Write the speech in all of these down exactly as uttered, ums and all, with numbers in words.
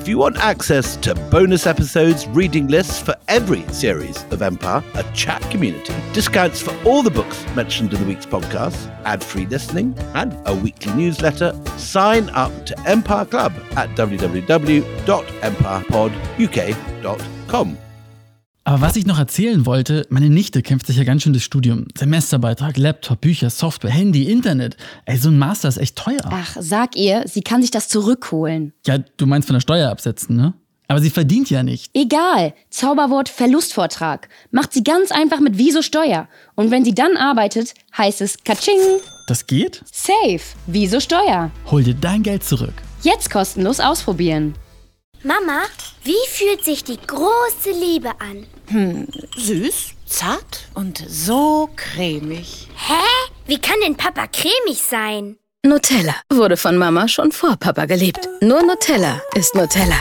If you want access to bonus episodes, reading lists for every series of Empire, a chat community, discounts for all the books mentioned in the week's podcast, ad-free listening, and a weekly newsletter, sign up to Empire Club at w w w dot empire pod u k dot com. Aber was ich noch erzählen wollte, meine Nichte kämpft sich ja ganz schön das Studium. Semesterbeitrag, Laptop, Bücher, Software, Handy, Internet. Ey, so ein Master ist echt teuer. Ach, sag ihr, sie kann sich das zurückholen. Ja, du meinst von der Steuer absetzen, ne? Aber sie verdient ja nicht. Egal, Zauberwort Verlustvortrag. Macht sie ganz einfach mit Wieso Steuer. Und wenn sie dann arbeitet, heißt es Katsching. Das geht? Safe, Wieso Steuer. Hol dir dein Geld zurück. Jetzt kostenlos ausprobieren. Mama, wie fühlt sich die große Liebe an? Hm, süß, zart und so cremig. Hä? Wie kann denn Papa cremig sein? Nutella wurde von Mama schon vor Papa geliebt. Nur Nutella ist Nutella.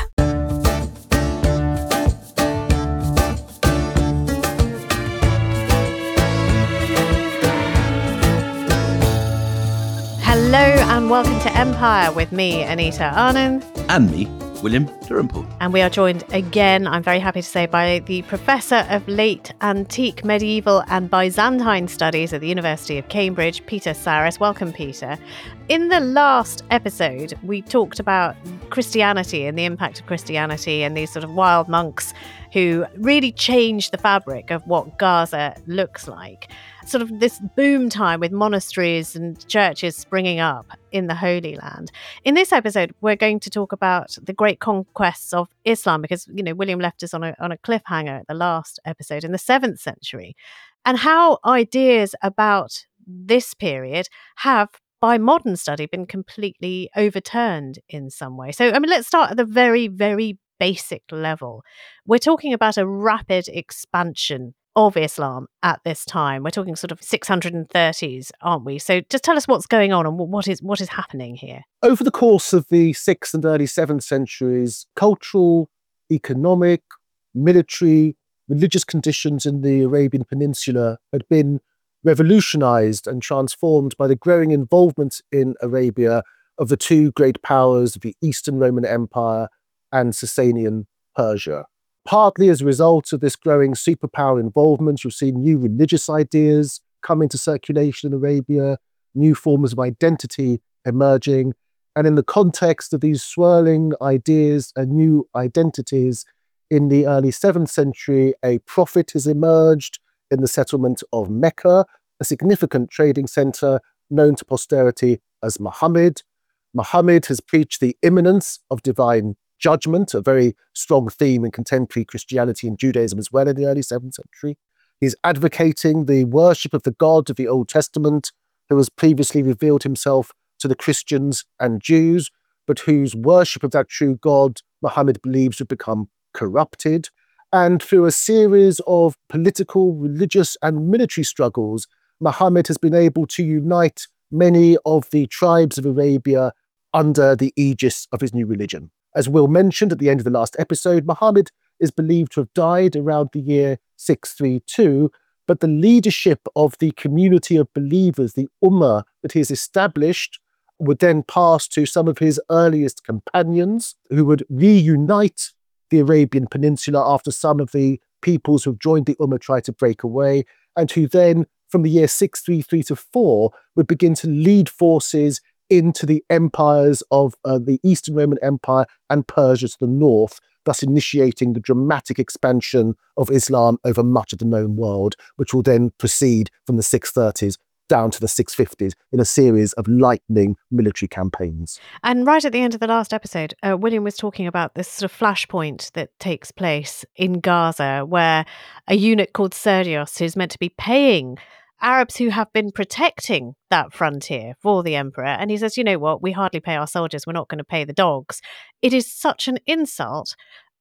Hello and welcome to Empire with me, Anita Arnon. And me, William Dalrymple. And we are joined again, I'm very happy to say, by the Professor of Late Antique, Medieval and Byzantine Studies at the University of Cambridge, Peter Saris. Welcome, Peter. In the last episode, we talked about Christianity and the impact of Christianity and these sort of wild monks who really changed the fabric of what Gaza looks like. Sort of this boom time with monasteries and churches springing up in the Holy Land. In this episode, we're going to talk about the great conquests of Islam because, you know, William left us on a, on a cliffhanger at the last episode in the seventh century, and how ideas about this period have, by modern study, been completely overturned in some way. So, I mean, let's start at the very, very basic level. We're talking about a rapid expansion of Islam at this time. We're talking sort of six hundred thirties, aren't we? So just tell us what's going on and what is what is happening here. Over the course of the sixth and early seventh centuries, cultural, economic, military, religious conditions in the Arabian Peninsula had been revolutionized and transformed by the growing involvement in Arabia of the two great powers of the Eastern Roman Empire and Sasanian Persia. Partly as a result of this growing superpower involvement, you'll see new religious ideas come into circulation in Arabia, new forms of identity emerging. And in the context of these swirling ideas and new identities, in the early seventh century, a prophet has emerged in the settlement of Mecca, a significant trading center known to posterity as Muhammad. Muhammad has preached the imminence of divine judgment, a very strong theme in contemporary Christianity and Judaism as well in the early seventh century. He's advocating the worship of the God of the Old Testament, who has previously revealed himself to the Christians and Jews, but whose worship of that true God Muhammad believes would become corrupted. And through a series of political, religious, and military struggles, Muhammad has been able to unite many of the tribes of Arabia under the aegis of his new religion. As Will mentioned at the end of the last episode, Muhammad is believed to have died around the year six thirty-two, but the leadership of the community of believers, the Ummah that he has established, would then pass to some of his earliest companions who would reunite the Arabian Peninsula after some of the peoples who have joined the Ummah tried to break away, and who then, from the year six thirty-three to four, would begin to lead forces into the empires of uh, the Eastern Roman Empire and Persia to the north, thus initiating the dramatic expansion of Islam over much of the known world, which will then proceed from the six thirties down to the six fifties in a series of lightning military campaigns. And right at the end of the last episode, uh, William was talking about this sort of flashpoint that takes place in Gaza, where a eunuch called Sergios, who's meant to be paying Arabs who have been protecting that frontier for the emperor. And he says, you know what, we hardly pay our soldiers. We're not going to pay the dogs. It is such an insult.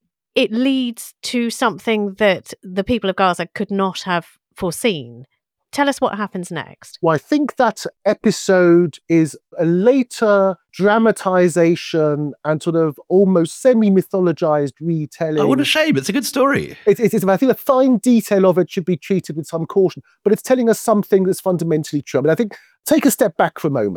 It leads to something that the people of Gaza could not have foreseen. Tell us what happens next. Well, I think that episode is a later dramatization and sort of almost semi-mythologized retelling. Oh, what a shame. It's a good story. It, it is. I think the fine detail of it should be treated with some caution, but it's telling us something that's fundamentally true. I mean, I think, take a step back for a moment.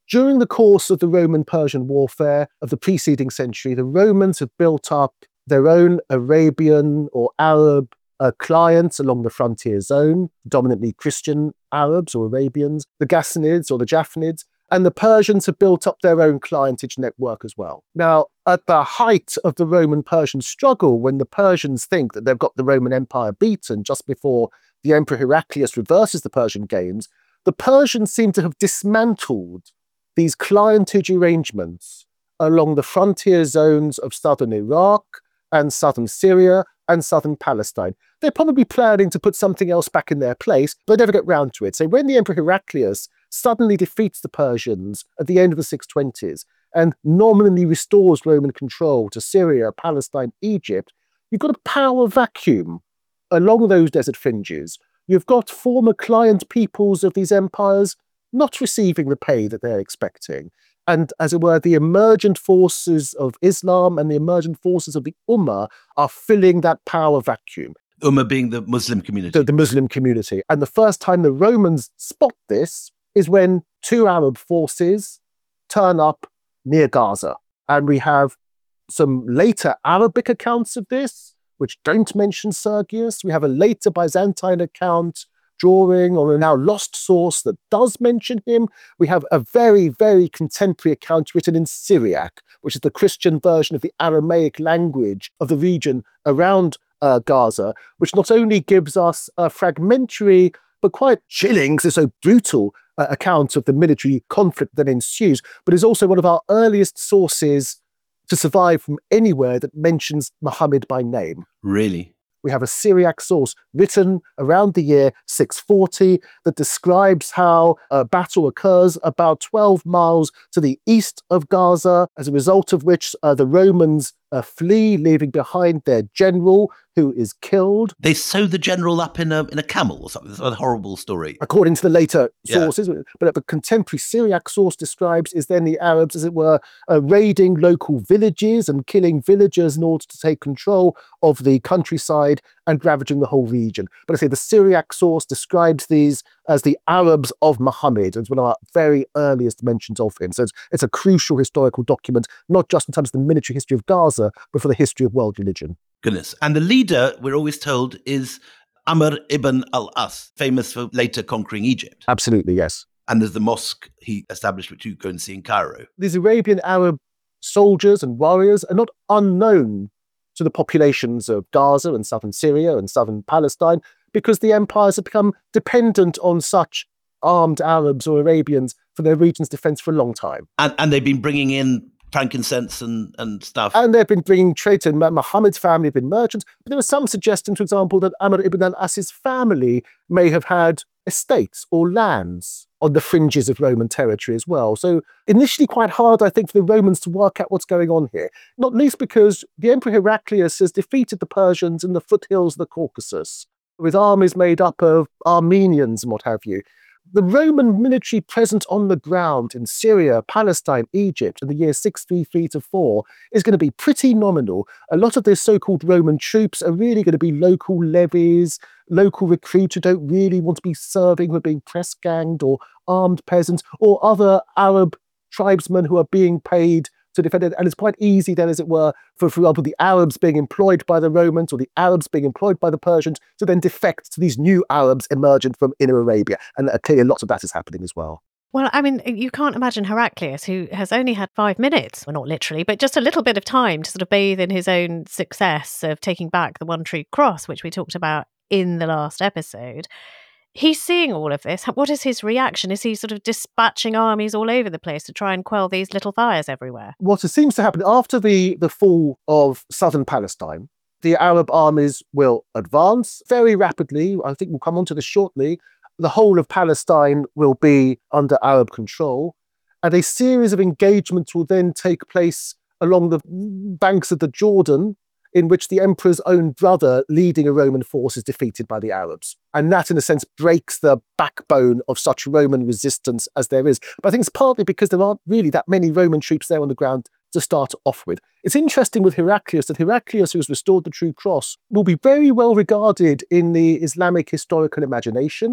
During the course of the Roman-Persian warfare of the preceding century, the Romans had built up their own Arabian or Arab uh, clients along the frontier zone, dominantly Christian Arabs or Arabians, the Ghassanids or the Japhanids, and the Persians had built up their own clientage network as well. Now, at the height of the Roman-Persian struggle, when the Persians think that they've got the Roman Empire beaten just before the Emperor Heraclius reverses the Persian gains, the Persians seem to have dismantled these clientage arrangements along the frontier zones of southern Iraq and southern Syria and southern Palestine. They're probably planning to put something else back in their place, but they never get round to it. So when the Emperor Heraclius suddenly defeats the Persians at the end of the six twenties and nominally restores Roman control to Syria, Palestine, Egypt, you've got a power vacuum along those desert fringes. You've got former client peoples of these empires not receiving the pay that they're expecting. And as it were, the emergent forces of Islam and the emergent forces of the Ummah are filling that power vacuum. Ummah being the Muslim community. The, the Muslim community. And the first time the Romans spot this is when two Arab forces turn up near Gaza. And we have some later Arabic accounts of this, which don't mention Sergius. We have a later Byzantine account drawing on a now lost source that does mention him. We have a very, very contemporary account written in Syriac, which is the Christian version of the Aramaic language of the region around uh, Gaza, which not only gives us a fragmentary but quite chilling, because it's so brutal, uh, account of the military conflict that ensues, but is also one of our earliest sources to survive from anywhere that mentions Muhammad by name. Really? We have a Syriac source written around the year six forty that describes how a battle occurs about twelve miles to the east of Gaza, as a result of which uh, the Romans uh, flee, leaving behind their general, who is killed. They sew the general up in a in a camel or something. It's a horrible story. According to the later Yeah. sources, but the contemporary Syriac source describes is then the Arabs, as it were, uh, raiding local villages and killing villagers in order to take control of the countryside and ravaging the whole region. But I say the Syriac source describes these as the Arabs of Muhammad. It's one of our very earliest mentions of him. So it's, it's a crucial historical document, not just in terms of the military history of Gaza, but for the history of world religion. Goodness. And the leader, we're always told, is Amr ibn al-As, famous for later conquering Egypt. Absolutely, yes. And there's the mosque he established, which you go and see in Cairo. These Arabian Arab soldiers and warriors are not unknown to the populations of Gaza and southern Syria and southern Palestine, because the empires have become dependent on such armed Arabs or Arabians for their region's defense for a long time. And and they've been bringing in frankincense and, and stuff. And they've been bringing trade to Muhammad's family, have been merchants. But there was some suggestion, for example, that Amr ibn al-As's family may have had estates or lands on the fringes of Roman territory as well. So initially quite hard, I think, for the Romans to work out what's going on here, not least because the Emperor Heraclius has defeated the Persians in the foothills of the Caucasus, with armies made up of Armenians and what have you. The Roman military present on the ground in Syria, Palestine, Egypt in the year six thirty-three to four is going to be pretty nominal. A lot of the so-called Roman troops are really going to be local levies, local recruits who don't really want to be serving, who are being press-ganged, or armed peasants, or other Arab tribesmen who are being paid to defend it. And it's quite easy then, as it were, for, for example, the Arabs being employed by the Romans or the Arabs being employed by the Persians to then defect to these new Arabs emergent from Inner Arabia. And uh, clearly lots of that is happening as well. Well, I mean, you can't imagine Heraclius, who has only had five minutes, well, not literally, but just a little bit of time to sort of bathe in his own success of taking back the One True Cross, which we talked about in the last episode. He's seeing all of this. What is his reaction? Is he sort of dispatching armies all over the place to try and quell these little fires everywhere? What seems to happen after the, the fall of southern Palestine, the Arab armies will advance very rapidly. I think we'll come on to this shortly. The whole of Palestine will be under Arab control, and a series of engagements will then take place along the banks of the Jordan, in which the emperor's own brother leading a Roman force is defeated by the Arabs. And that, in a sense, breaks the backbone of such Roman resistance as there is. But I think it's partly because there aren't really that many Roman troops there on the ground to start off with. It's interesting with Heraclius that Heraclius, who has restored the True Cross, will be very well regarded in the Islamic historical imagination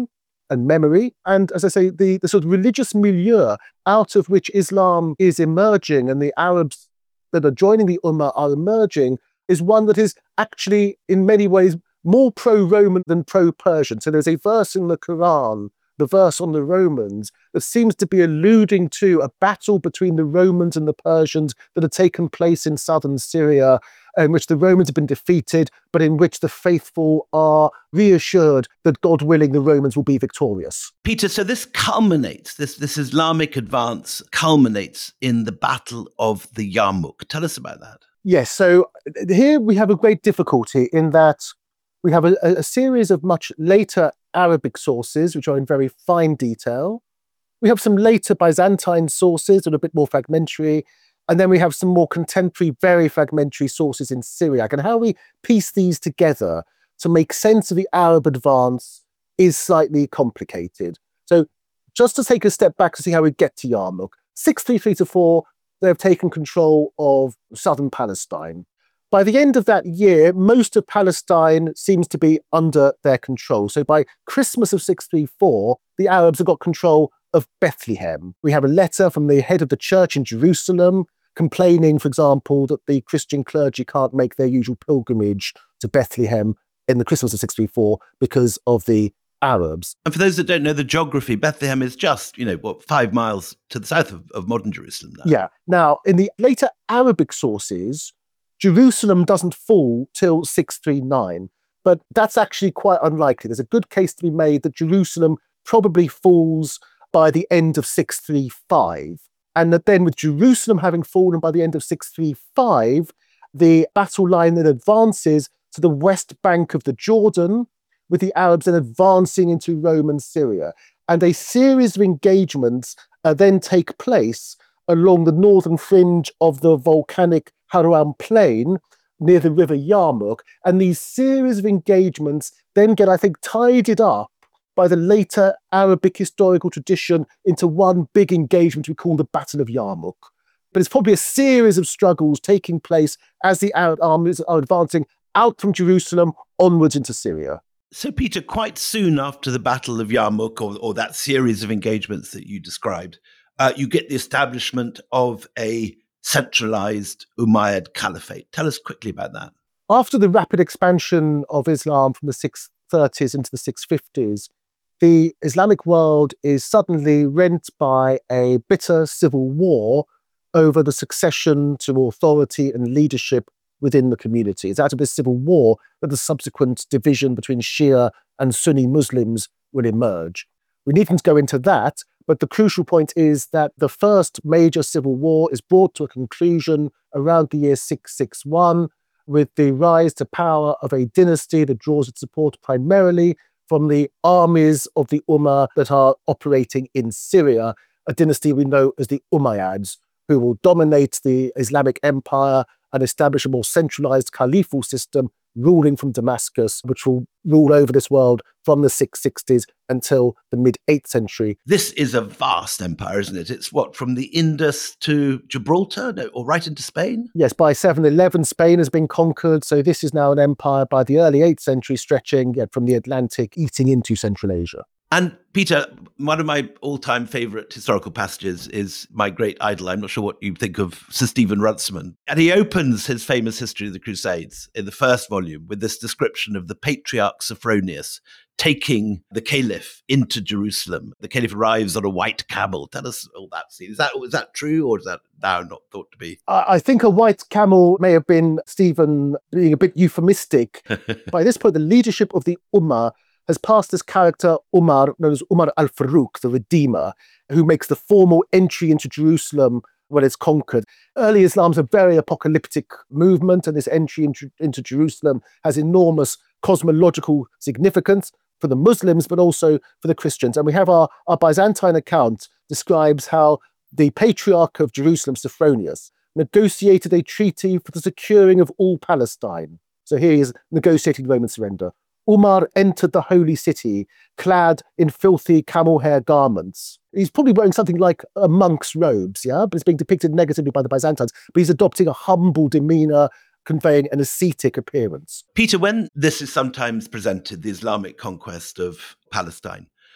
and memory. And as I say, the, the sort of religious milieu out of which Islam is emerging and the Arabs that are joining the Ummah are emerging is one that is actually in many ways more pro-Roman than pro-Persian. So there's a verse in the Quran, the verse on the Romans, that seems to be alluding to a battle between the Romans and the Persians that had taken place in southern Syria, in which the Romans have been defeated, but in which the faithful are reassured that, God willing, the Romans will be victorious. Peter, so this culminates, this, this Islamic advance culminates in the Battle of the Yarmouk. Tell us about that. Yes, so here we have a great difficulty in that we have a, a series of much later Arabic sources, which are in very fine detail. We have some later Byzantine sources that are a bit more fragmentary. And then we have some more contemporary, very fragmentary sources in Syriac. And how we piece these together to make sense of the Arab advance is slightly complicated. So just to take a step back to see how we get to Yarmouk. six thirty-three to four, they have taken control of southern Palestine. By the end of that year, most of Palestine seems to be under their control. So by Christmas of six thirty-four, the Arabs have got control of Bethlehem. We have a letter from the head of the church in Jerusalem complaining, for example, that the Christian clergy can't make their usual pilgrimage to Bethlehem in the Christmas of six thirty-four because of the Arabs. And for those that don't know the geography, Bethlehem is just, you know, what, five miles to the south of, of modern Jerusalem now. Yeah. Now, in the later Arabic sources, Jerusalem doesn't fall till six thirty-nine, but that's actually quite unlikely. There's a good case to be made that Jerusalem probably falls by the end of six thirty-five, and that then with Jerusalem having fallen by the end of six thirty-five, the battle line then advances to the west bank of the Jordan, with the Arabs then advancing into Roman Syria. And a series of engagements uh, then take place along the northern fringe of the volcanic Harouan Plain near the river Yarmouk. And these series of engagements then get, I think, tidied up by the later Arabic historical tradition into one big engagement we call the Battle of Yarmouk. But it's probably a series of struggles taking place as the Arab armies are advancing out from Jerusalem onwards into Syria. So, Peter, quite soon after the Battle of Yarmouk, or, or that series of engagements that you described, uh, you get the establishment of a centralized Umayyad Caliphate. Tell us quickly about that. After the rapid expansion of Islam from the six thirties into the six fifties, the Islamic world is suddenly rent by a bitter civil war over the succession to authority and leadership within the community. It's out of this civil war that the subsequent division between Shia and Sunni Muslims will emerge. We needn't go into that, but the crucial point is that the first major civil war is brought to a conclusion around the year six sixty-one with the rise to power of a dynasty that draws its support primarily from the armies of the Ummah that are operating in Syria, a dynasty we know as the Umayyads, who will dominate the Islamic Empire and establish a more centralized caliphal system ruling from Damascus, which will rule over this world from the six sixties until the mid-eighth century. This is a vast empire, isn't it? It's what, from the Indus to Gibraltar, no, or right into Spain? Yes, by seven eleven, Spain has been conquered, so this is now an empire by the early eighth century stretching yeah, from the Atlantic eating into Central Asia. And Peter, one of my all-time favourite historical passages is my great idol. I'm not sure what you think of Sir Stephen Runciman. And he opens his famous History of the Crusades in the first volume with this description of the Patriarch Sophronius taking the Caliph into Jerusalem. The Caliph arrives on a white camel. Tell us all that scene. Is that, is that true, or is that now not thought to be? I think a white camel may have been Stephen being a bit euphemistic. By this point, the leadership of the Ummah has passed this character Umar, known as Umar al-Faruq, the Redeemer, who makes the formal entry into Jerusalem when it's conquered. Early Islam's a very apocalyptic movement, and this entry into, into Jerusalem has enormous cosmological significance for the Muslims, but also for the Christians. And we have our, our Byzantine account describes how the Patriarch of Jerusalem, Sophronius, negotiated a treaty for the securing of all Palestine. So here he is negotiating Roman surrender. Umar entered the holy city clad in filthy camel hair garments. He's probably wearing something like a monk's robes, yeah? But it's being depicted negatively by the Byzantines. But he's adopting a humble demeanor, conveying an ascetic appearance. Peter, when this is sometimes presented, the Islamic conquest of Palestine,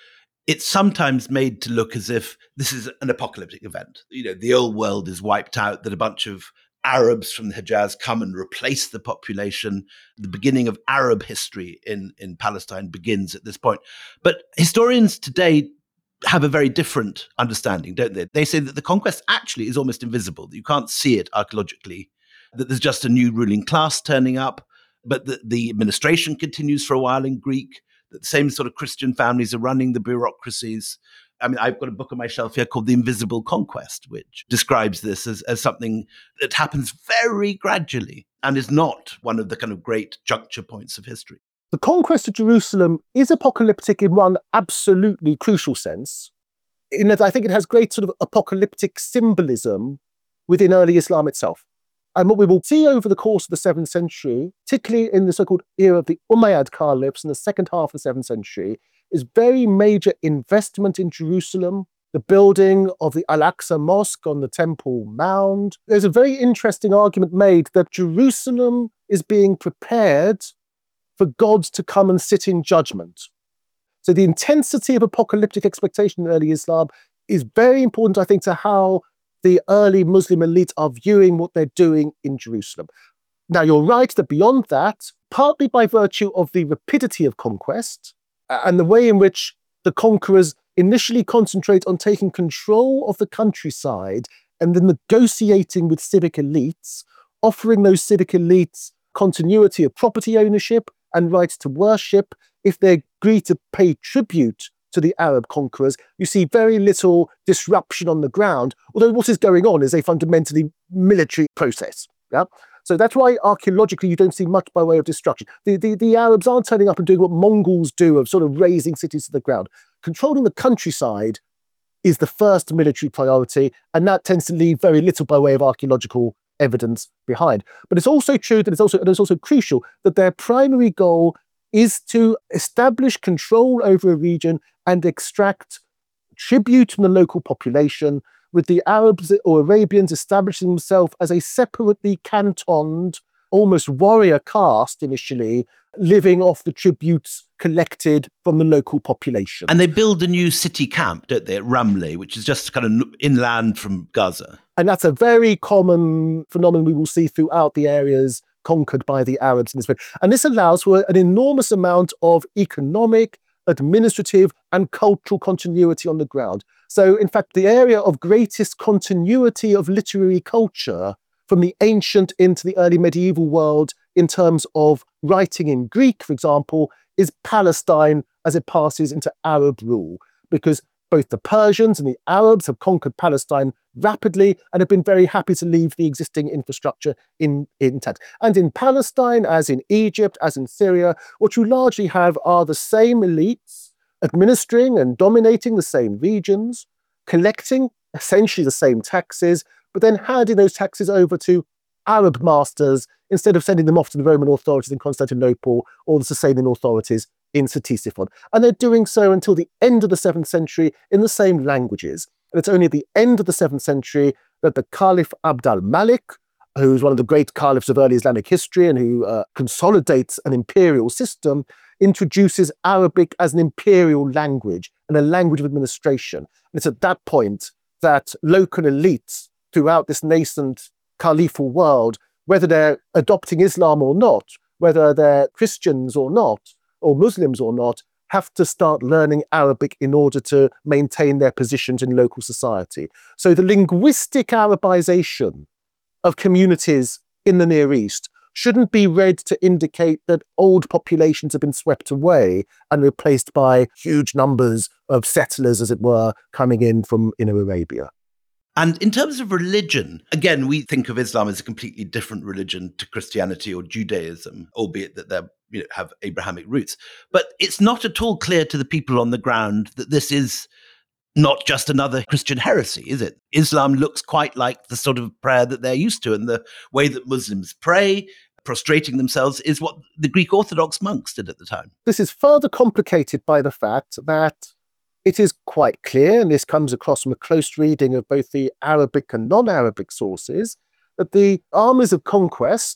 it's sometimes made to look as if this is an apocalyptic event. You know, the old world is wiped out, that a bunch of Arabs from the Hejaz come and replace the population. The beginning of Arab history in, in Palestine begins at this point. But historians today have a very different understanding, don't they? They say that the conquest actually is almost invisible, that you can't see it archaeologically, that there's just a new ruling class turning up, but that the administration continues for a while in Greek, that the same sort of Christian families are running the bureaucracies. I mean, I've got a book on my shelf here called The Invisible Conquest, which describes this as, as something that happens very gradually and is not one of the kind of great juncture points of history. The conquest of Jerusalem is apocalyptic in one absolutely crucial sense, in that I think it has great sort of apocalyptic symbolism within early Islam itself. And what we will see over the course of the seventh century, particularly in the so-called era of the Umayyad caliphs in the second half of the seventh century, is very major investment in Jerusalem, the building of the Al-Aqsa Mosque on the Temple Mount. There's a very interesting argument made that Jerusalem is being prepared for God to come and sit in judgment. So the intensity of apocalyptic expectation in early Islam is very important, I think, to how the early Muslim elite are viewing what they're doing in Jerusalem. Now, you're right that beyond that, partly by virtue of the rapidity of conquest and the way in which the conquerors initially concentrate on taking control of the countryside and then negotiating with civic elites, offering those civic elites continuity of property ownership and rights to worship, if they agree to pay tribute to the Arab conquerors, you see very little disruption on the ground, although what is going on is a fundamentally military process. Yeah? So that's why archaeologically you don't see much by way of destruction. The, the, the Arabs aren't turning up and doing what Mongols do of sort of razing cities to the ground. Controlling the countryside is the first military priority, and that tends to leave very little by way of archaeological evidence behind. But it's also true that it's also, and it's also crucial that their primary goal is to establish control over a region and extract tribute from the local population, with the Arabs or Arabians establishing themselves as a separately cantoned, almost warrior caste initially, living off the tributes collected from the local population. And they build a new city camp, don't they, at Ramleh, which is just kind of inland from Gaza. And that's a very common phenomenon we will see throughout the areas conquered by the Arabs in this period. And this allows for an enormous amount of economic, administrative, and cultural continuity on the ground. So, in fact, the area of greatest continuity of literary culture from the ancient into the early medieval world in terms of writing in Greek, for example, is Palestine as it passes into Arab rule, because both the Persians and the Arabs have conquered Palestine rapidly and have been very happy to leave the existing infrastructure in, intact. And in Palestine, as in Egypt, as in Syria, what you largely have are the same elites administering and dominating the same regions, collecting essentially the same taxes, but then handing those taxes over to Arab masters instead of sending them off to the Roman authorities in Constantinople or the Sasanian authorities in Ctesiphon. And they're doing so until the end of the seventh century in the same languages. And it's only at the end of the seventh century that the Caliph Abd al-Malik, who's one of the great caliphs of early Islamic history and who uh, consolidates an imperial system, introduces Arabic as an imperial language and a language of administration. And it's at that point that local elites throughout this nascent caliphal world, whether they're adopting Islam or not, whether they're Christians or not, or Muslims or not, have to start learning Arabic in order to maintain their positions in local society. So the linguistic Arabization of communities in the Near East shouldn't be read to indicate that old populations have been swept away and replaced by huge numbers of settlers, as it were, coming in from Inner Arabia. And in terms of religion, again, we think of Islam as a completely different religion to Christianity or Judaism, albeit that they you know, have Abrahamic roots. But it's not at all clear to the people on the ground that this is not just another Christian heresy, is it? Islam looks quite like the sort of prayer that they're used to, and the way that Muslims pray, prostrating themselves, is what the Greek Orthodox monks did at the time. This is further complicated by the fact that it is quite clear, and this comes across from a close reading of both the Arabic and non-Arabic sources, that the armies of conquest,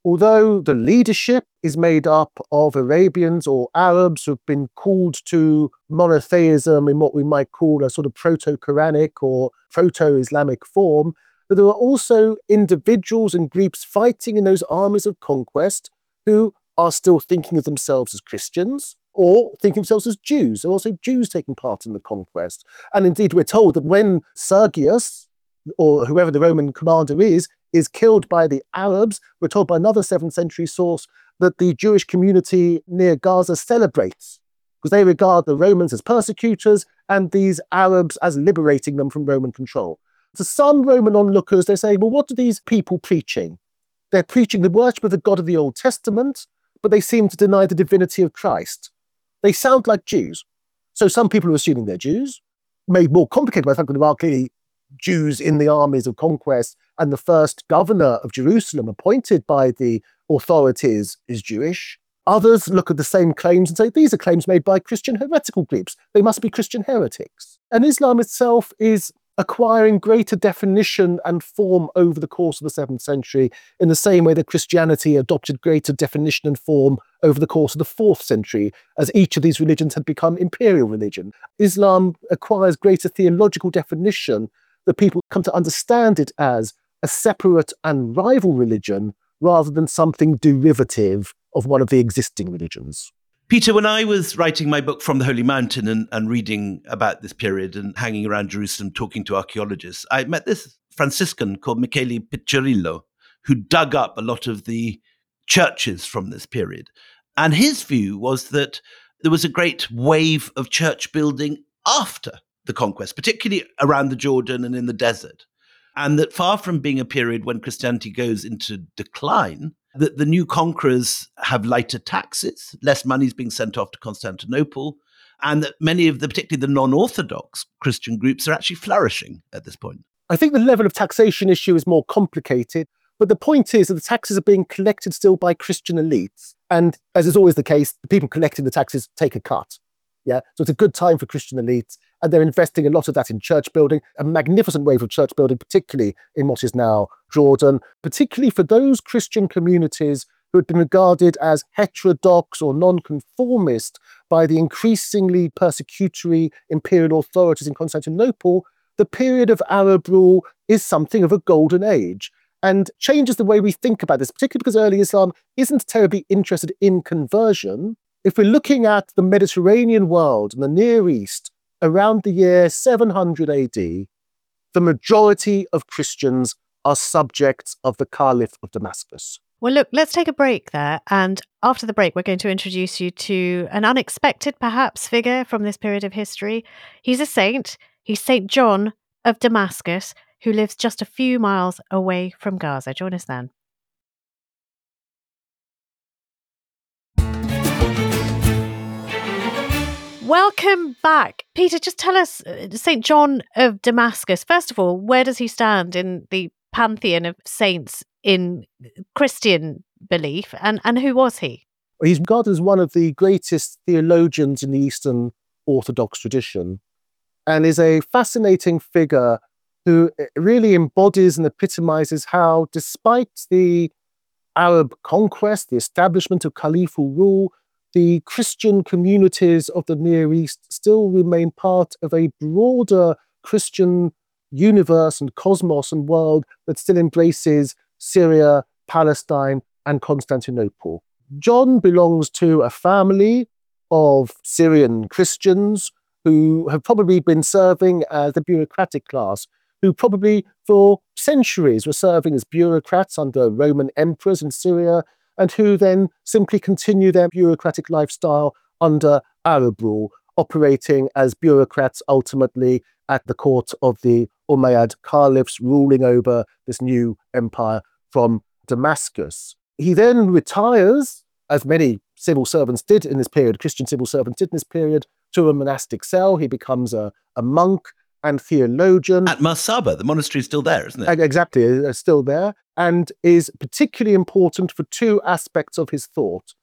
although the leadership is made up of Arabians or Arabs who have been called to monotheism in what we might call a sort of proto-Quranic or proto-Islamic form, that there are also individuals and groups fighting in those armies of conquest who are still thinking of themselves as Christians or thinking of themselves as Jews. There are also Jews taking part in the conquest. And indeed, we're told that when Sergius, or whoever the Roman commander is, is killed by the Arabs, we're told by another seventh century source that the Jewish community near Gaza celebrates, because they regard the Romans as persecutors and these Arabs as liberating them from Roman control. To some Roman onlookers, they say, well, what are these people preaching? They're preaching the worship of the God of the Old Testament, but they seem to deny the divinity of Christ. They sound like Jews. So some people are assuming they're Jews, made more complicated by the fact that there are clearly Jews in the armies of conquest, and the first governor of Jerusalem appointed by the authorities is Jewish. Others look at the same claims and say, these are claims made by Christian heretical groups. They must be Christian heretics. And Islam itself is acquiring greater definition and form over the course of the seventh century in the same way that Christianity adopted greater definition and form over the course of the fourth century, as each of these religions had become imperial religion. Islam acquires greater theological definition that people come to understand it as a separate and rival religion rather than something derivative of one of the existing religions. Peter, when I was writing my book From the Holy Mountain and, and reading about this period and hanging around Jerusalem talking to archaeologists, I met this Franciscan called Michele Piccirillo, who dug up a lot of the churches from this period. And his view was that there was a great wave of church building after the conquest, particularly around the Jordan and in the desert. And that far from being a period when Christianity goes into decline, that the new conquerors have lighter taxes, less money is being sent off to Constantinople, and that many of the, particularly the non-Orthodox Christian groups, are actually flourishing at this point. I think the level of taxation issue is more complicated, but the point is that the taxes are being collected still by Christian elites. And as is always the case, the people collecting the taxes take a cut. Yeah, so it's a good time for Christian elites, and they're investing a lot of that in church building, a magnificent wave of church building, particularly in what is now Jordan, particularly for those Christian communities who had been regarded as heterodox or nonconformist by the increasingly persecutory imperial authorities in Constantinople. The period of Arab rule is something of a golden age and changes the way we think about this, particularly because early Islam isn't terribly interested in conversion. If we're looking at the Mediterranean world and the Near East around the year seven hundred A D, the majority of Christians are subjects of the Caliph of Damascus. Well, look, let's take a break there. And after the break, we're going to introduce you to an unexpected, perhaps, figure from this period of history. He's a saint. He's Saint John of Damascus, who lives just a few miles away from Gaza. Join us then. Welcome back. Peter, just tell us, Saint John of Damascus, first of all, where does he stand in the pantheon of saints in Christian belief, and, and who was he? He's regarded as one of the greatest theologians in the Eastern Orthodox tradition and is a fascinating figure who really embodies and epitomizes how, despite the Arab conquest, the establishment of caliphal rule, the Christian communities of the Near East still remain part of a broader Christian universe and cosmos and world that still embraces Syria, Palestine, and Constantinople. John belongs to a family of Syrian Christians who have probably been serving as the bureaucratic class, who probably for centuries were serving as bureaucrats under Roman emperors in Syria, and who then simply continue their bureaucratic lifestyle under Arab rule, operating as bureaucrats ultimately at the court of the Umayyad caliphs, ruling over this new empire from Damascus. He then retires, as many civil servants did in this period, Christian civil servants did in this period, to a monastic cell. He becomes a, a monk and theologian. At Marsaba, the monastery is still there, isn't it? Exactly, it's still there, and is particularly important for two aspects of his thought.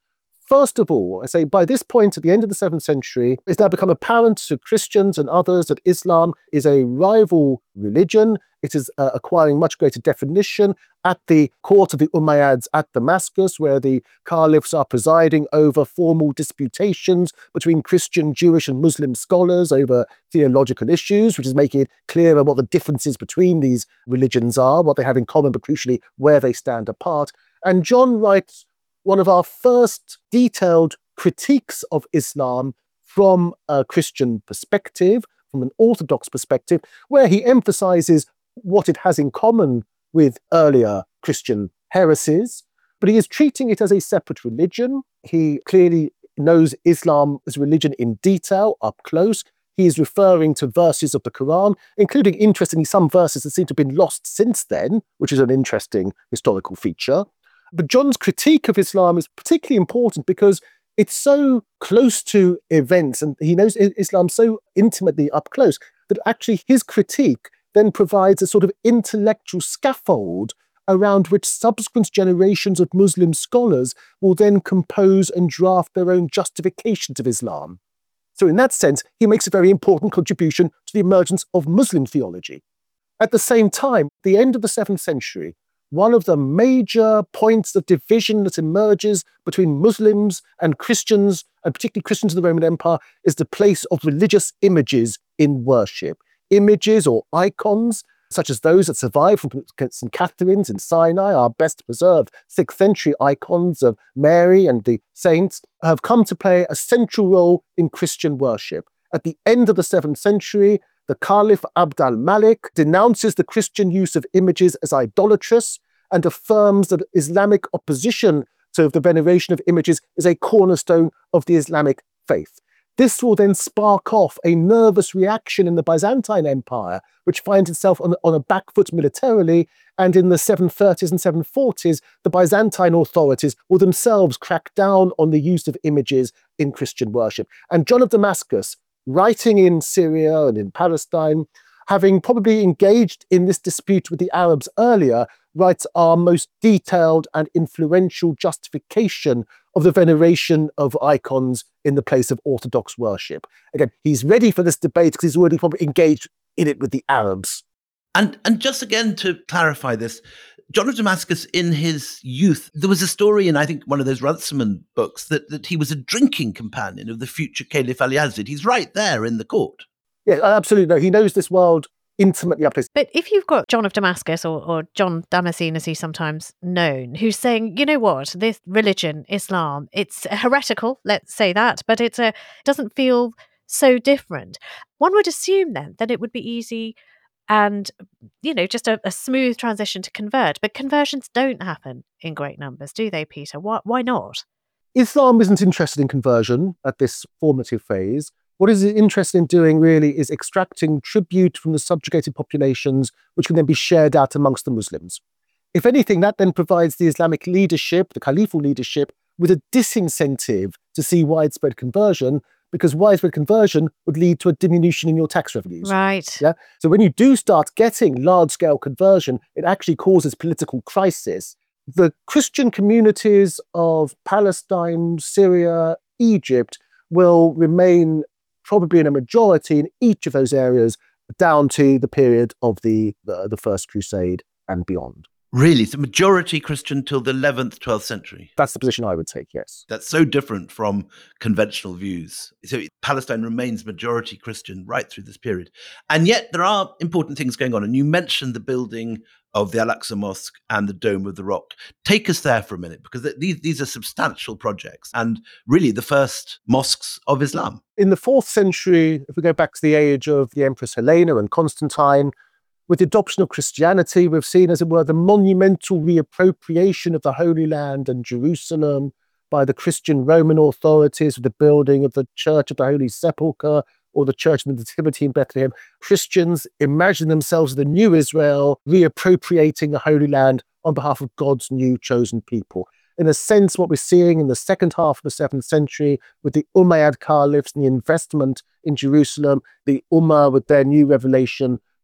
First of all, I say by this point at the end of the seventh century, it's now become apparent to Christians and others that Islam is a rival religion. It is uh, acquiring much greater definition at the court of the Umayyads at Damascus, where the caliphs are presiding over formal disputations between Christian, Jewish and Muslim scholars over theological issues, which is making it clearer what the differences between these religions are, what they have in common, but crucially where they stand apart. And John writes one of our first detailed critiques of Islam from a Christian perspective, from an Orthodox perspective, where he emphasizes what it has in common with earlier Christian heresies, but he is treating it as a separate religion. He clearly knows Islam as a religion in detail, up close. He is referring to verses of the Quran, including, interestingly, some verses that seem to have been lost since then, which is an interesting historical feature. But John's critique of Islam is particularly important because it's so close to events, and he knows Islam so intimately up close, that actually his critique then provides a sort of intellectual scaffold around which subsequent generations of Muslim scholars will then compose and draft their own justifications of Islam. So in that sense, he makes a very important contribution to the emergence of Muslim theology. At the same time, at the end of the seventh century, one of the major points of division that emerges between Muslims and Christians, and particularly Christians of the Roman Empire, is the place of religious images in worship. Images or icons, such as those that survive from Saint Catherine's in Sinai, our best preserved sixth century icons of Mary and the saints, have come to play a central role in Christian worship. At the end of the seventh century, the Caliph Abd al-Malik denounces the Christian use of images as idolatrous and affirms that Islamic opposition to the veneration of images is a cornerstone of the Islamic faith. This will then spark off a nervous reaction in the Byzantine Empire, which finds itself on, on a back foot militarily, and in the seven thirties and seven forties, the Byzantine authorities will themselves crack down on the use of images in Christian worship. And John of Damascus, writing in Syria and in Palestine, having probably engaged in this dispute with the Arabs earlier, writes our most detailed and influential justification of the veneration of icons in the place of Orthodox worship. Again, he's ready for this debate because he's already probably engaged in it with the Arabs. And and just again to clarify this, John of Damascus in his youth, there was a story in, I think, one of those Runciman books that, that he was a drinking companion of the future Caliph Al-Yazid. He's right there in the court. Yeah, absolutely. No, he knows this world intimately up close. But if you've got John of Damascus, or, or John Damascene as he's sometimes known, who's saying, you know what, this religion, Islam, it's heretical, let's say that, but it uh, doesn't feel so different. One would assume then that it would be easy and, you know, just a, a smooth transition to convert. But conversions don't happen in great numbers, do they, Peter? Why, why not? Islam isn't interested in conversion at this formative phase. What is it interested in doing really is extracting tribute from the subjugated populations, which can then be shared out amongst the Muslims. If anything, that then provides the Islamic leadership, the caliphal leadership, with a disincentive to see widespread conversion, because widespread conversion would lead to a diminution in your tax revenues. Right. Yeah. So when you do start getting large-scale conversion, it actually causes political crisis. The Christian communities of Palestine, Syria, Egypt will remain probably in a majority in each of those areas down to the period of the, the, the First Crusade and beyond. Really? So majority Christian till the eleventh, twelfth century? That's the position I would take, yes. That's so different from conventional views. So Palestine remains majority Christian right through this period. And yet there are important things going on. And you mentioned the building of the Al-Aqsa Mosque and the Dome of the Rock. Take us there for a minute, because these, these are substantial projects and really the first mosques of Islam. In the fourth century, if we go back to the age of the Empress Helena and Constantine, with the adoption of Christianity, we've seen, as it were, the monumental reappropriation of the Holy Land and Jerusalem by the Christian Roman authorities with the building of the Church of the Holy Sepulchre or the Church of the Nativity in Bethlehem. Christians imagine themselves as the new Israel, reappropriating the Holy Land on behalf of God's new chosen people. In a sense, what we're seeing in the second half of the seventh century with the Umayyad caliphs and the investment in Jerusalem, the Ummah with their new revelation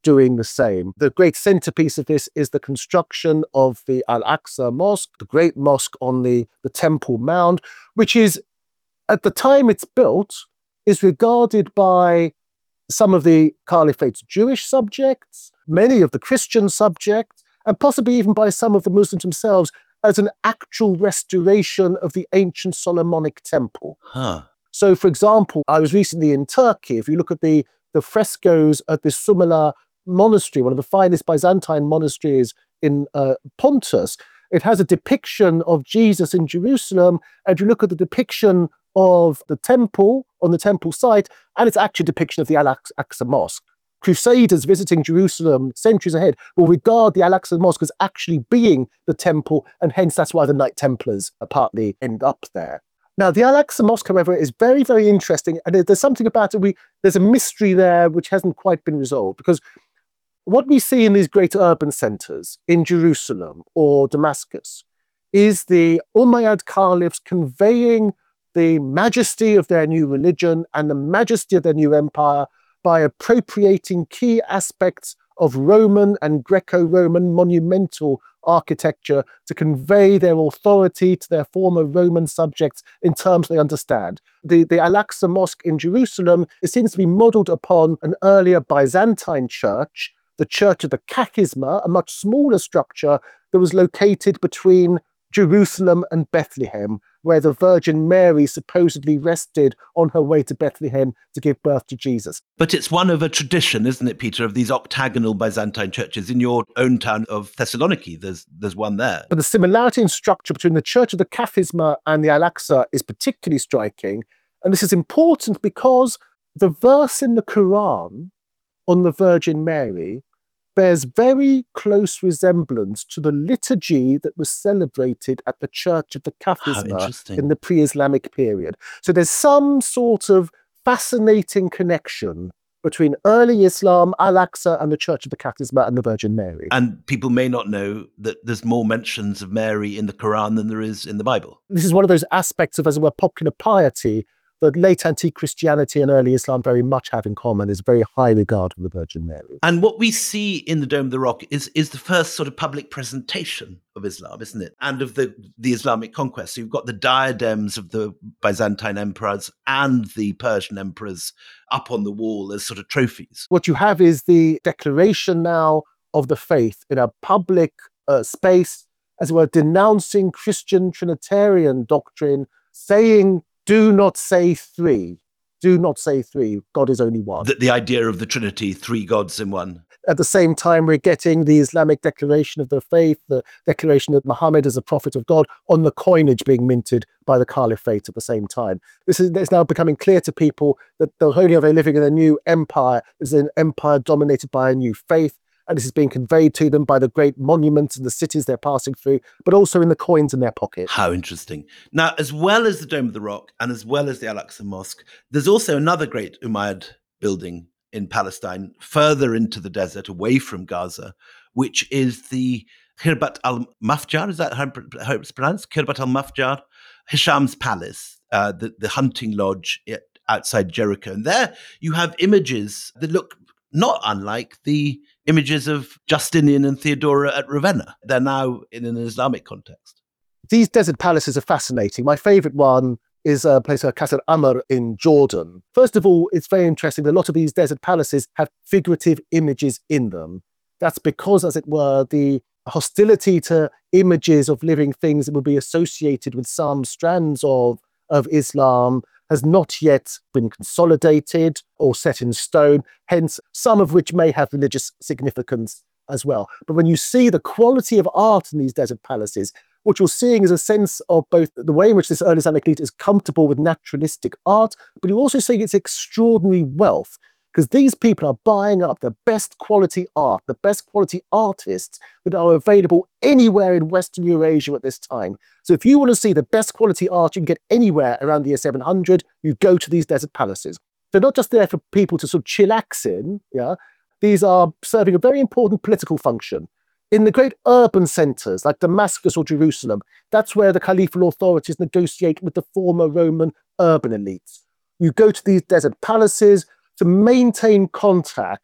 doing the same. The great centerpiece of this is the construction of the Al-Aqsa Mosque, the great mosque on the, the Temple Mount, which is, at the time it's built, is regarded by some of the Caliphate's Jewish subjects, many of the Christian subjects, and possibly even by some of the Muslims themselves, as an actual restoration of the ancient Solomonic temple. Huh. So, for example, I was recently in Turkey. If you look at the, the frescoes at the Sumala Monastery, one of the finest Byzantine monasteries in uh, Pontus, it has a depiction of Jesus in Jerusalem. And you look at the depiction of the temple on the temple site, and it's actually a depiction of the Al-Aqsa Mosque. Crusaders visiting Jerusalem centuries ahead will regard the Al-Aqsa Mosque as actually being the temple, and hence that's why the Knight Templars partly end up there. Now, the Al-Aqsa Mosque, however, is very, very interesting, and there's something about it. We, there's a mystery there which hasn't quite been resolved, because what we see in these great urban centers in Jerusalem or Damascus is the Umayyad caliphs conveying the majesty of their new religion and the majesty of their new empire by appropriating key aspects of Roman and Greco-Roman monumental architecture to convey their authority to their former Roman subjects in terms they understand. The, the Al-Aqsa Mosque in Jerusalem, it seems to be modeled upon an earlier Byzantine church, the Church of the Kathisma, a much smaller structure that was located between Jerusalem and Bethlehem, where the Virgin Mary supposedly rested on her way to Bethlehem to give birth to Jesus. But it's one of a tradition, isn't it, Peter, of these octagonal Byzantine churches. In your own town of Thessaloniki, there's there's one there. But the similarity in structure between the Church of the Kathisma and the Al-Aqsa is particularly striking. And this is important because the verse in the Quran on the Virgin Mary bears very close resemblance to the liturgy that was celebrated at the Church of the Kathisma in the pre-Islamic period. So there's some sort of fascinating connection between early Islam, Al-Aqsa, and the Church of the Kathisma and the Virgin Mary. And people may not know that there's more mentions of Mary in the Quran than there is in the Bible. This is one of those aspects of, as it were, popular piety that late antique Christianity and early Islam very much have in common, is very high regard for the Virgin Mary. And what we see in the Dome of the Rock is is the first sort of public presentation of Islam, isn't it? And of the, the Islamic conquest. So you've got the diadems of the Byzantine emperors and the Persian emperors up on the wall as sort of trophies. What you have is the declaration now of the faith in a public uh, space, as it were, denouncing Christian Trinitarian doctrine, saying, do not say three. Do not say three. God is only one. The, the idea of the Trinity, three gods in one. At the same time, we're getting the Islamic declaration of the faith, the declaration that Muhammad is a prophet of God, on the coinage being minted by the Caliphate at the same time. This is it's now becoming clear to people that not only are they living in a new empire, it's an empire dominated by a new faith, and this is being conveyed to them by the great monuments and the cities they're passing through, but also in the coins in their pocket. How interesting. Now, as well as the Dome of the Rock and as well as the Al-Aqsa Mosque, there's also another great Umayyad building in Palestine, further into the desert, away from Gaza, which is the Khirbat al-Mafjar. Is that how it's pronounced? Khirbat al-Mafjar, Hisham's palace, uh, the, the hunting lodge outside Jericho. And there you have images that look not unlike the images of Justinian and Theodora at Ravenna. They're now in an Islamic context. These desert palaces are fascinating. My favorite one is a place called Qasr Amr in Jordan. First of all, it's very interesting that a lot of these desert palaces have figurative images in them. That's because, as it were, the hostility to images of living things that will be associated with some strands of, of Islam has not yet been consolidated or set in stone, hence some of which may have religious significance as well. But when you see the quality of art in these desert palaces, what you're seeing is a sense of both the way in which this early Islamic elite is comfortable with naturalistic art, but you're also seeing its extraordinary wealth, because these people are buying up the best quality art, the best quality artists that are available anywhere in Western Eurasia at this time. So if you want to see the best quality art you can get anywhere around the year seven hundred, you go to these desert palaces. They're not just there for people to sort of chillax in, yeah? These are serving a very important political function. In the great urban centers like Damascus or Jerusalem, that's where the caliphal authorities negotiate with the former Roman urban elites. You go to these desert palaces to maintain contact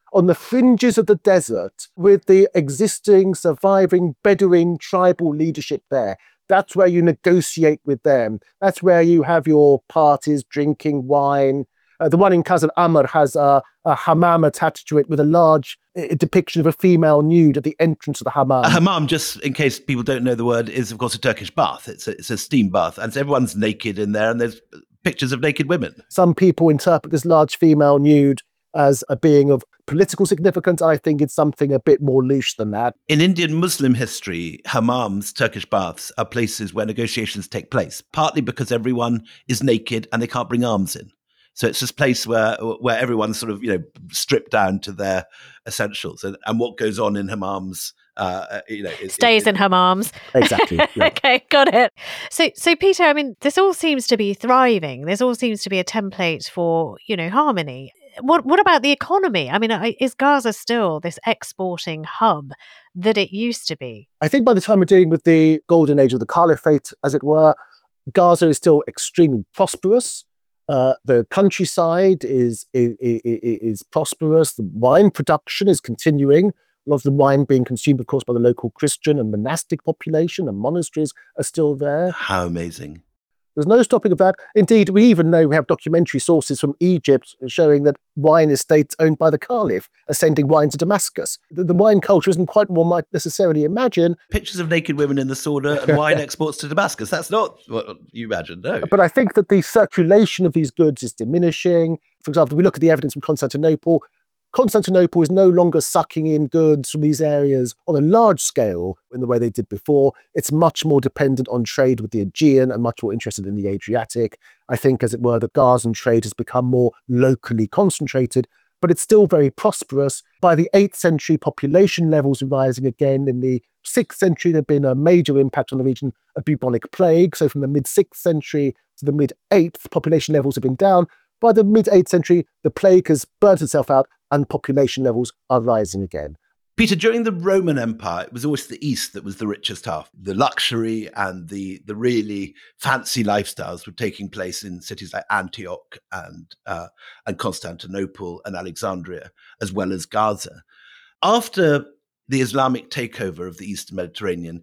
on the fringes of the desert with the existing, surviving Bedouin tribal leadership there. That's where you negotiate with them. That's where you have your parties, drinking wine. Uh, the one in Qasr Amr has a, a hammam attached to it with a large uh, depiction of a female nude at the entrance of the hammam. A hammam, just in case people don't know the word, is of course a Turkish bath. It's a, it's a steam bath, and so everyone's naked in there, and there's pictures of naked women. Some people interpret this large female nude as a being of political significance. I think it's something a bit more loose than that. In Indian Muslim history, hammams, Turkish baths, are places where negotiations take place, partly because everyone is naked and they can't bring arms in. So it's this place where where everyone's sort of, you know, stripped down to their essentials. And, and what goes on in hammams, uh, you know, is, stays is, in hammams. Exactly. Yeah. Okay, got it. So, so Peter, I mean, this all seems to be thriving. This all seems to be a template for, you know, harmony. What what about the economy? I mean, is Gaza still this exporting hub that it used to be? I think by the time we're dealing with the golden age of the caliphate, as it were, Gaza is still extremely prosperous. Uh, the countryside is, is, is, is prosperous. The wine production is continuing. A lot of the wine being consumed, of course, by the local Christian and monastic population, and monasteries are still there. How amazing. There's no stopping of that. Indeed, we even know we have documentary sources from Egypt showing that wine estates owned by the Caliph are sending wine to Damascus. The, the wine culture isn't quite what one might necessarily imagine. Pictures of naked women in the sauna and wine exports to Damascus. That's not what you imagine, no. But I think that the circulation of these goods is diminishing. For example, we look at the evidence from Constantinople. Constantinople is no longer sucking in goods from these areas on a large scale in the way they did before. It's much more dependent on trade with the Aegean and much more interested in the Adriatic. I think, as it were, the Gazan trade has become more locally concentrated, but it's still very prosperous. By the eighth century, population levels are rising again. In the sixth century, there had been a major impact on the region of bubonic plague. So from the mid-sixth century to the mid-eighth, population levels have been down. By the mid-eighth century, the plague has burnt itself out and population levels are rising again. Peter, during the Roman Empire, it was always the East that was the richest half. The luxury and the, the really fancy lifestyles were taking place in cities like Antioch and, uh, and Constantinople and Alexandria, as well as Gaza. After the Islamic takeover of the Eastern Mediterranean,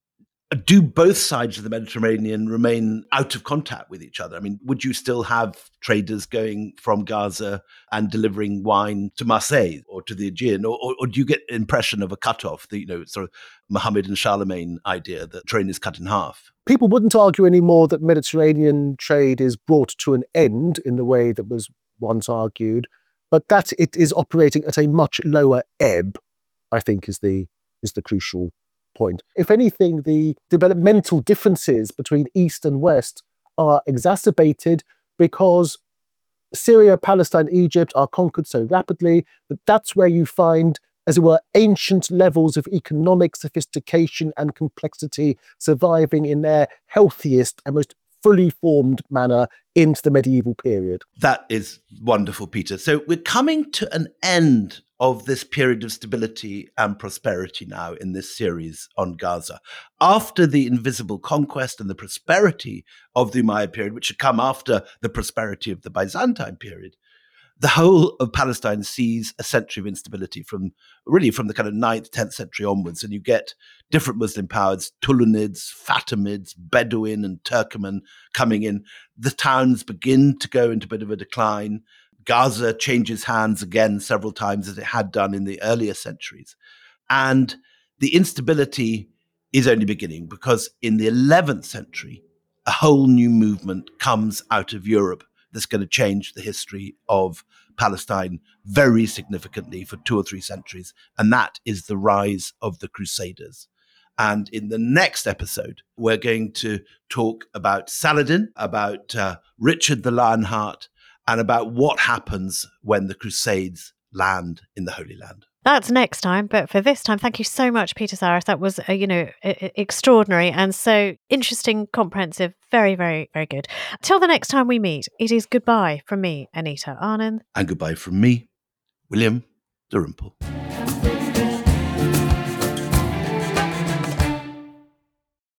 do both sides of the Mediterranean remain out of contact with each other? I mean, would you still have traders going from Gaza and delivering wine to Marseille or to the Aegean? Or, or, or do you get an impression of a cutoff, the, you know, sort of Muhammad and Charlemagne idea that train is cut in half? People wouldn't argue anymore that Mediterranean trade is brought to an end in the way that was once argued, but that it is operating at a much lower ebb, I think, is the is the crucial point. If anything, the developmental differences between East and West are exacerbated because Syria, Palestine, Egypt are conquered so rapidly that that's where you find, as it were, ancient levels of economic sophistication and complexity surviving in their healthiest and most fully formed manner into the medieval period. That is wonderful, Peter. So we're coming to an end of this period of stability and prosperity now in this series on Gaza. After the invisible conquest and the prosperity of the Umayyad period, which had come after the prosperity of the Byzantine period, the whole of Palestine sees a century of instability from really from the kind of ninth, tenth century onwards. And you get different Muslim powers, Tulunids, Fatimids, Bedouin and Turkoman coming in. The towns begin to go into a bit of a decline. Gaza changes hands again several times, as it had done in the earlier centuries. And the instability is only beginning, because in the eleventh century, a whole new movement comes out of Europe that's going to change the history of Palestine very significantly for two or three centuries. And that is the rise of the Crusaders. And in the next episode, we're going to talk about Saladin, about uh, Richard the Lionheart, and about what happens when the Crusades land in the Holy Land. That's next time. But for this time, thank you so much, Peter Saris. That was, uh, you know, I- extraordinary and so interesting, comprehensive, very, very, very good. Till the next time we meet, it is goodbye from me, Anita Anand. And goodbye from me, William Dalrymple.